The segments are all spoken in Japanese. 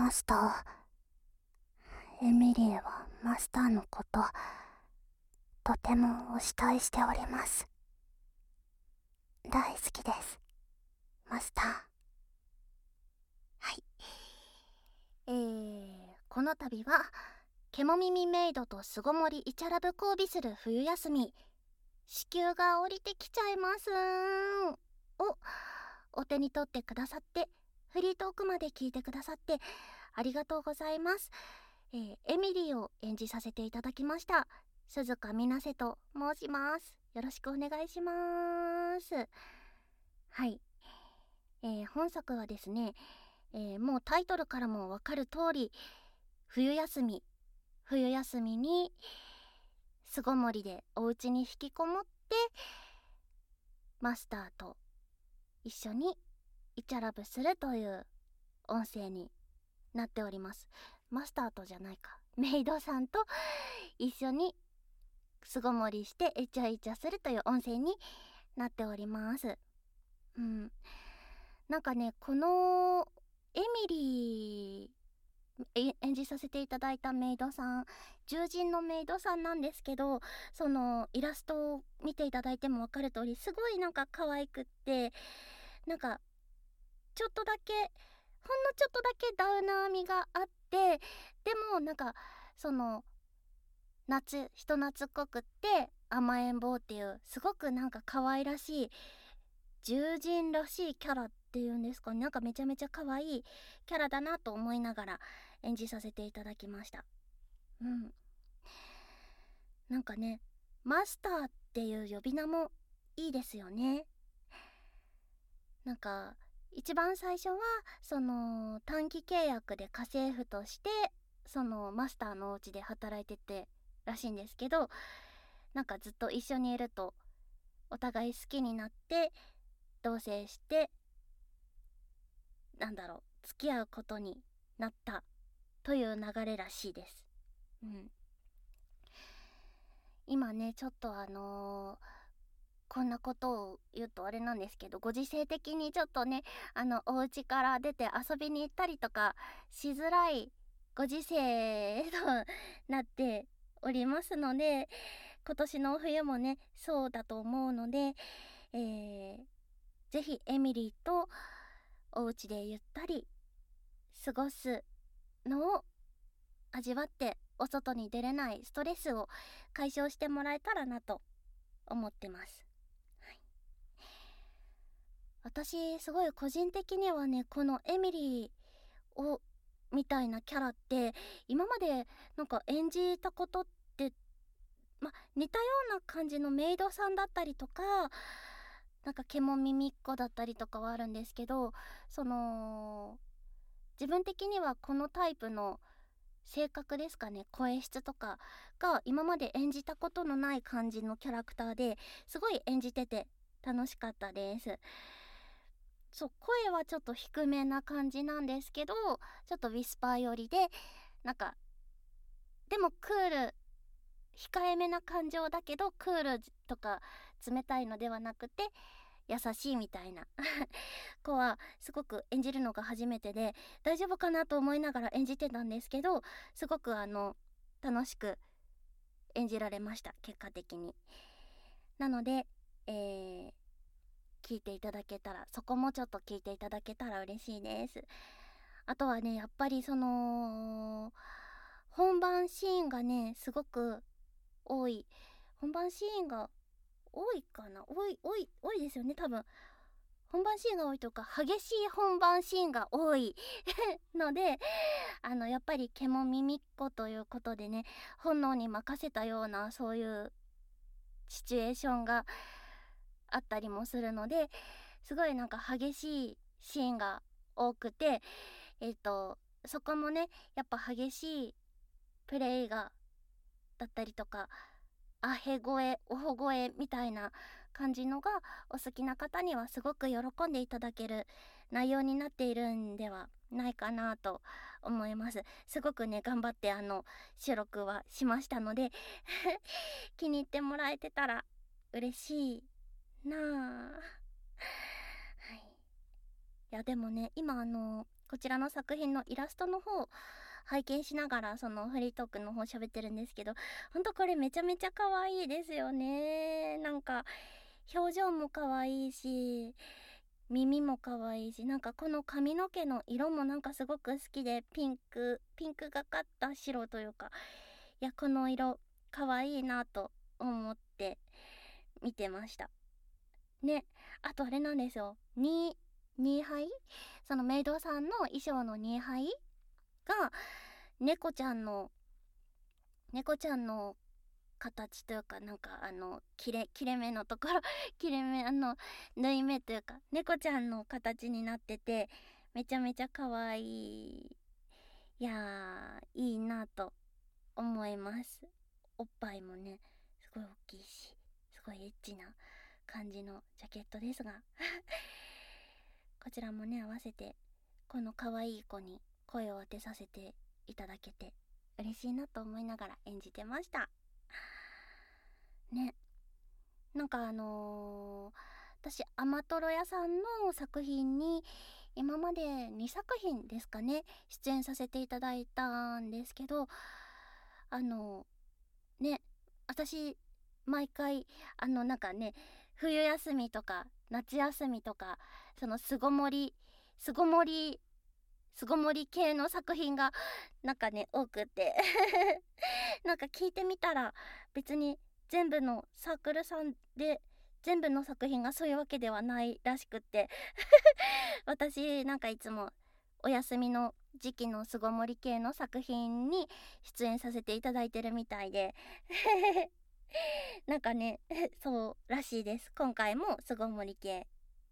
マスター、エミリーはマスターのこと、とてもお慕いしております。大好きです、マスター。 はい。この度は、ケモミミメイドと巣ごもりイチャラブ交尾する冬休み、子宮が降りてきちゃいますをお手に取ってくださって、フリートークまで聞いてくださってありがとうございます。エミリーを演じさせていただきました鈴鹿みなせと申します。よろしくお願いします。はい、本作はですね、もうタイトルからもわかる通り、冬休みに巣ごもりでお家に引きこもって、マスターと一緒にイチャラブするという音声になっております。マスターとじゃないか、メイドさんと一緒に巣ごもりしてイチャイチャするという音声になっております。なんかね、このエミリー演じさせていただいたメイドさん、獣人のメイドさんなんですけど、そのイラストを見ていただいても分かる通り、すごいなんか可愛くって、なんかちょっとだけ、ほんのちょっとだけダウナー味があって、でもなんかその人懐っこくって甘えん坊っていう、すごくなんか可愛らしい獣人らしいキャラっていうんですかね。なんかめちゃめちゃ可愛いキャラだなと思いながら演じさせていただきました。なんかね、マスターっていう呼び名もいいですよね。なんか一番最初はその短期契約で家政婦としてそのマスターのお家で働いててらしいんですけど、なんかずっと一緒にいるとお互い好きになって同棲して、付き合うことになったという流れらしいです。今ね、ちょっとこんなことを言うとあれなんですけど、ご時世的にちょっとね、お家から出て遊びに行ったりとかしづらいご時世となっておりますので、今年の冬もねそうだと思うので、ぜひエミリーとお家でゆったり過ごすのを味わって、お外に出れないストレスを解消してもらえたらなと思ってます。私すごい個人的にはね、このエミリーをみたいなキャラって今までなんか演じたことって、似たような感じのメイドさんだったりとか、なんかケモミミっ子だったりとかはあるんですけど、その自分的にはこのタイプの性格ですかね、声質とかが今まで演じたことのない感じのキャラクターですごい演じてて楽しかったです。そう、声はちょっと低めな感じなんですけど、ちょっとウィスパー寄りで、なんかでもクール、控えめな感情だけどクールとか冷たいのではなくて優しいみたいな子はすごく演じるのが初めてで、大丈夫かなと思いながら演じてたんですけど、すごく楽しく演じられました、結果的に。なので、聞いていただけたら、そこもちょっと聞いていただけたら嬉しいです。あとはね、やっぱりその本番シーンがねすごく多い。本番シーンが多いかな、多いですよね、多分。本番シーンが多いとか、激しい本番シーンが多いので、やっぱりケモミミっ子ということでね、本能に任せたようなそういうシチュエーションがあったりもするので、すごいなんか激しいシーンが多くて、そこもねやっぱ激しいプレイがだったりとか、アヘ声オホ声みたいな感じのがお好きな方にはすごく喜んでいただける内容になっているんではないかなと思います。すごくね頑張って収録はしましたので気に入ってもらえてたら嬉しいなあ。はい、いやでもね、今こちらの作品のイラストの方拝見しながらそのフリートークの方喋ってるんですけど、ほんとこれめちゃめちゃ可愛いですよね。なんか表情も可愛いし、耳も可愛いし、なんかこの髪の毛の色もなんかすごく好きで、ピンクがかった白というか、いやこの色可愛いなと思って見てましたね。あとあれなんですよ、ニーハイ、そのメイドさんの衣装のニーハイが猫ちゃんの形というか、なんか切れ目のところ切れ目縫い目というか猫ちゃんの形になってて、めちゃめちゃ可愛い。いやー、いいなと思います。おっぱいもねすごい大きいし、すごいエッチな感じのジャケットですがこちらもね合わせてこの可愛い子に声を当てさせていただけて嬉しいなと思いながら演じてましたね。なんか私アマトロ屋さんの作品に今まで2作品ですかね出演させていただいたんですけど、ね、私毎回なんかね、冬休みとか夏休みとかその巣ごもり系の作品がなんかね多くてなんか聞いてみたら別に全部のサークルさんで全部の作品がそういうわけではないらしくって私なんかいつもお休みの時期の巣ごもり系の作品に出演させていただいてるみたいでなんかねそうらしいです。今回も巣ごもり系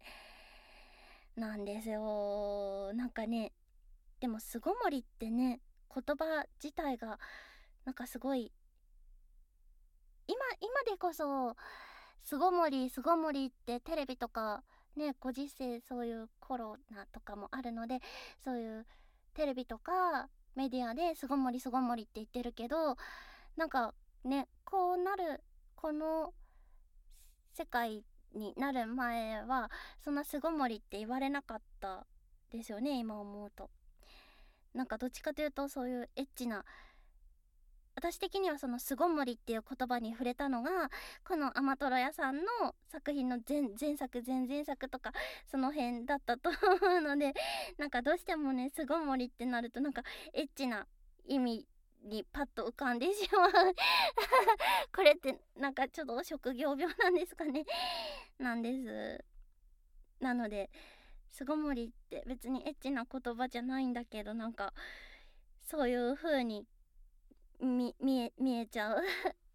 なんですよ。なんかね、でも巣ごもりってね言葉自体がなんかすごい今でこそ巣ごもりってテレビとかね、ご時世そういうコロナとかもあるので、そういうテレビとかメディアで巣ごもりって言ってるけど、なんかねこうなるこの世界になる前はそんな巣ごもりって言われなかったですよね、今思うと。なんかどっちかというとそういうエッチな、私的にはその巣ごもりっていう言葉に触れたのがこのアマトロ屋さんの作品の前々作とかその辺だったと思うので、なんかどうしてもね巣ごもりってなるとなんかエッチな意味にパッと浮かんでしまうこれってなんかちょっと職業病なんですかねなんです。なので巣ごもりって別にエッチな言葉じゃないんだけど、なんかそういう風に見えちゃう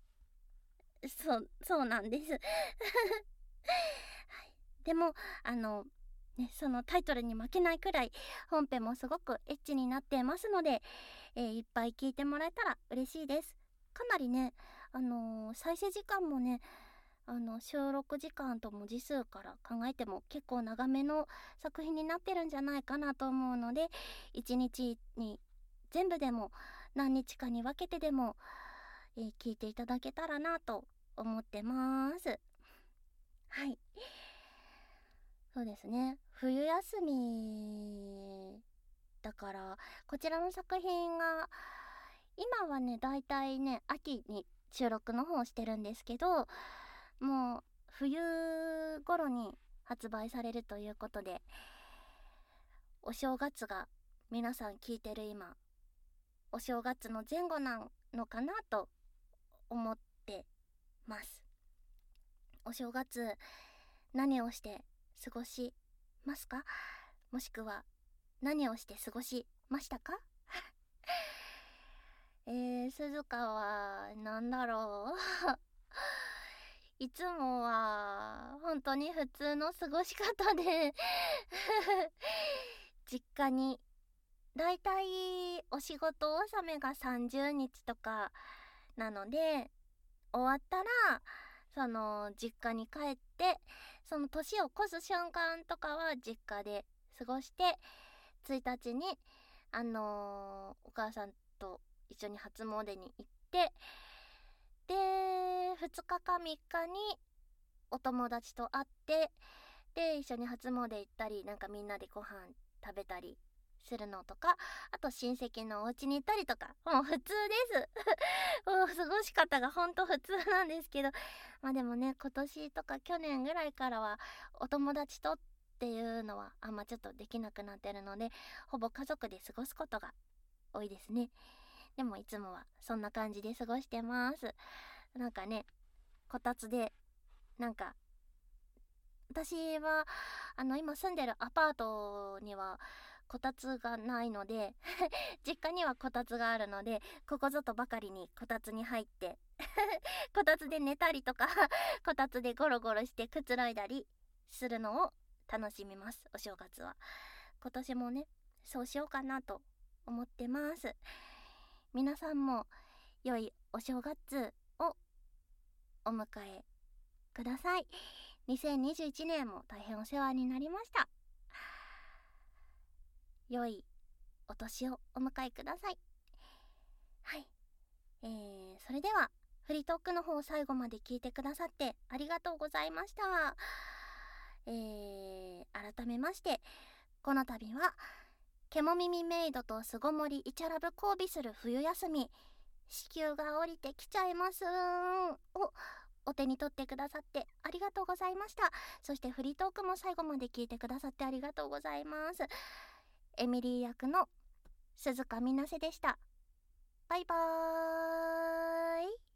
そうなんですはい。でもね、そのタイトルに負けないくらい本編もすごくエッチになってますので、いっぱい聞いてもらえたら嬉しいです。かなりね再生時間もね収録時間と文字数から考えても結構長めの作品になってるんじゃないかなと思うので、1日に全部でも何日かに分けてでも、聞いていただけたらなと思ってます。はい、そうですね、冬休みだからこちらの作品が今はねだいたいね秋に収録の方をしてるんですけど、もう冬頃に発売されるということで、お正月が皆さん聞いてる今お正月の前後なのかなと思ってます。お正月何をして過ごしますか？もしくは何をして過ごしましたか？鈴鹿はなんだろういつもは本当に普通の過ごし方で実家にだいたいお仕事納めが30日とかなので、終わったらその実家に帰って、その年を越す瞬間とかは実家で過ごして、1日にお母さんと一緒に初詣に行って、で2日か3日にお友達と会って、で一緒に初詣行ったりなんかみんなでご飯食べたりするのとか、あと親戚のお家に行ったりとか、もう普通ですもう過ごし方がほんと普通なんですけど、まあでもね、今年とか去年ぐらいからはお友達とっていうのはあんまちょっとできなくなってるので、ほぼ家族で過ごすことが多いですね。でもいつもはそんな感じで過ごしてます。なんかね、こたつで、なんか私は今住んでるアパートにはこたつがないので実家にはこたつがあるので、ここぞとばかりにこたつに入ってこたつで寝たりとかこたつでゴロゴロしてくつろいだりするのを楽しみます、お正月は。今年もね、そうしようかなと思ってます。皆さんも良いお正月をお迎えください。2021年も大変お世話になりました。良いお年をお迎えください。はい、それではフリートークの方を最後まで聞いてくださってありがとうございました。改めまして、この度はケモ耳メイドと巣ごもりイチャラブ交尾する冬休み、子宮が降りてきちゃいますをお手に取ってくださってありがとうございました。そしてフリートークも最後まで聞いてくださってありがとうございます。エミリー役の鈴鹿みなせでした。バイバーイ。